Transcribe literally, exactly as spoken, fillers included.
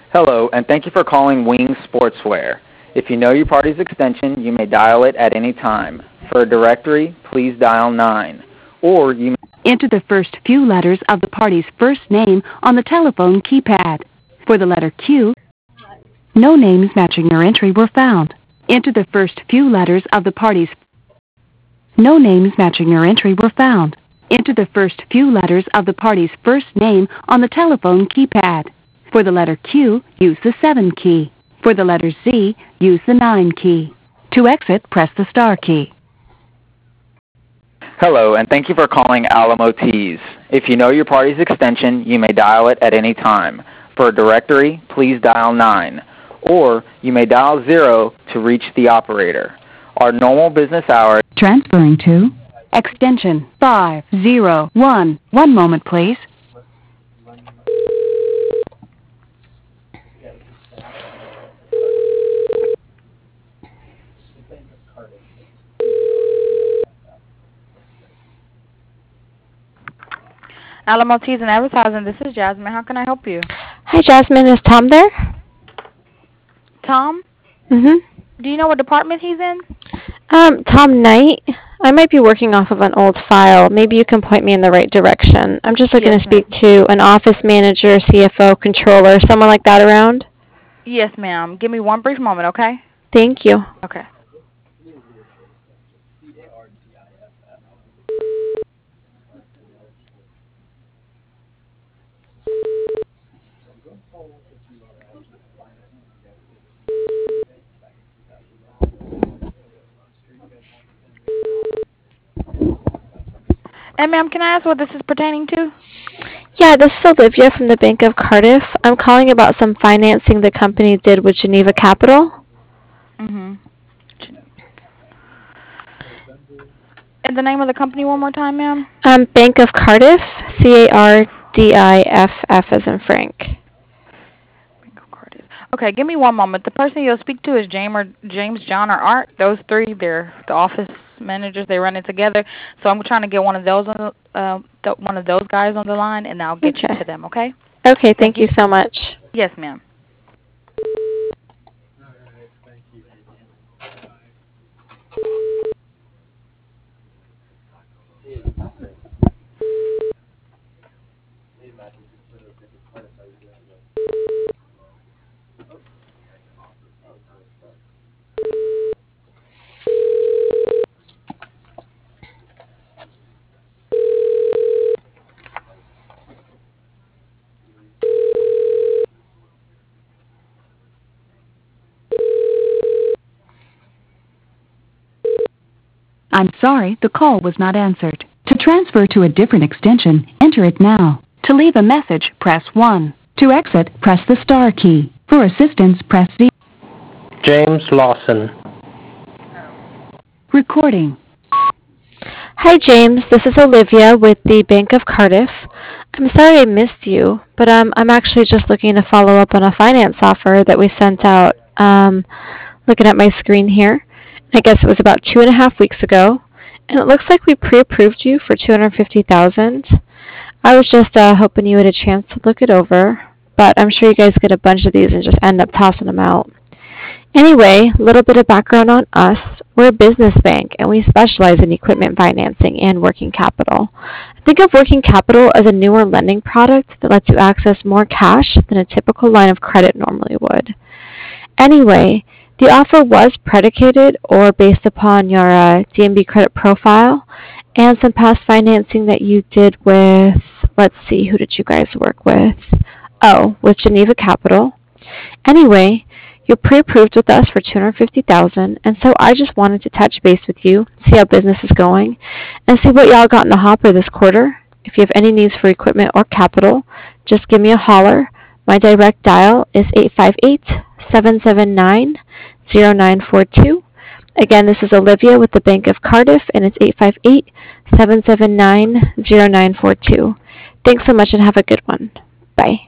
Hello, and thank you for calling Wings Sportswear. If you know your party's extension, you may dial it at any time. For a directory, please dial nine. Or you may enter the first few letters of the party's first name on the telephone keypad. For the letter Q, no names matching your entry were found. Enter the first few letters of the party's No names matching your entry were found. Enter the first few letters of the party's first name on the telephone keypad. For the letter Q, use the seven key. For the letter Z, use the nine key. To exit, press the star key. Hello, and thank you for calling Alamo Tees. If you know your party's extension, you may dial it at any time. For a directory, please dial nine. Or you may dial zero to reach the operator. Our normal business hours... Transferring to extension five zero one. One moment, please. Alamo Tees and Advertising, this is Jasmine. How can I help you? Hi, Jasmine. Is Tom there? Tom? Mm-hmm. Do you know what department he's in? Um, Tom Knight. I might be working off of an old file. Maybe you can point me in the right direction. I'm just looking Yes, to speak to an office manager, C F O, controller, someone like that around. Yes, ma'am. Give me one brief moment, okay? Thank you. Okay. And ma'am, can I ask what this is pertaining to? Yeah, this is Olivia from the Bank of Cardiff. I'm calling about some financing the company did with Geneva Capital. Mm-hmm. And the name of the company one more time, ma'am? Um, Bank of Cardiff, C A R D I F F as in Frank. Bank of Cardiff. Okay, give me one moment. The person you'll speak to is James, or James, John, or Art. Those three, they're the office managers. They run it together. So I'm trying to get one of those on the, uh, th one of those guys on the line, and I'll get Okay. you to them. Okay? Okay. Thank, thank you so much. Yes, ma'am. I'm sorry, the call was not answered. To transfer to a different extension, enter it now. To leave a message, press one. To exit, press the star key. For assistance, press zero. James Lawson. Recording. Hi, James. This is Olivia with the Bank of Cardiff. I'm sorry I missed you, but um, I'm actually just looking to follow up on a finance offer that we sent out. Um, looking at my screen here. I guess it was about two and a half weeks ago, and it looks like we pre-approved you for two hundred fifty thousand dollars. I was just uh, hoping you had a chance to look it over, but I'm sure you guys get a bunch of these and just end up tossing them out. Anyway, a little bit of background on us. We're a business bank, and we specialize in equipment financing and working capital. Think of working capital as a newer lending product that lets you access more cash than a typical line of credit normally would. Anyway, the offer was predicated or based upon your uh, D N B credit profile and some past financing that you did with, let's see, who did you guys work with? Oh, with Geneva Capital. Anyway, you're pre-approved with us for two hundred fifty thousand dollars, and so I just wanted to touch base with you, see how business is going, and see what y'all got in the hopper this quarter. If you have any needs for equipment or capital, just give me a holler. My direct dial is eight five eight, seven seven nine, zero nine four two. Again, this is Olivia with the Bank of Cardiff, and it's eight five eight, seven seven nine, zero nine four two. Thanks so much and have a good one. Bye.